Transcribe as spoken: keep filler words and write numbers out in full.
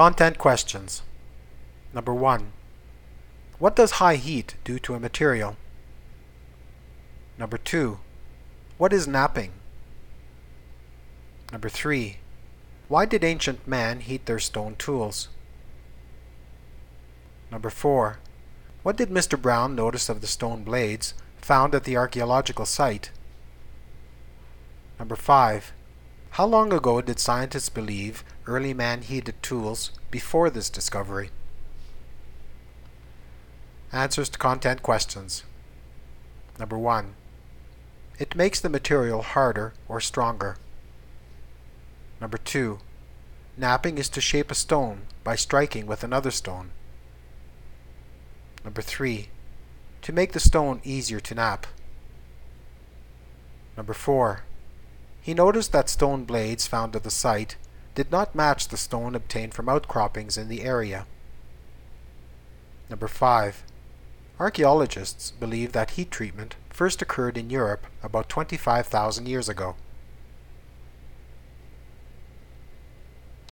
Content questions. Number one. What does high heat do to a material? Number two. What is knapping? Number three. Why did ancient man heat their stone tools? Number four. What did Mister Brown notice of the stone blades found at the archaeological site? Number five. How long ago did scientists believe early man heated tools before this discovery? Answers to content questions. Number one. It makes the material harder or stronger. Number two. Knapping is to shape a stone by striking with another stone. Number three. To make the stone easier to knap. Number four. He noticed that stone blades found at the site did not match the stone obtained from outcroppings in the area. Number five. Archaeologists believe that heat treatment first occurred in Europe about twenty-five thousand years ago.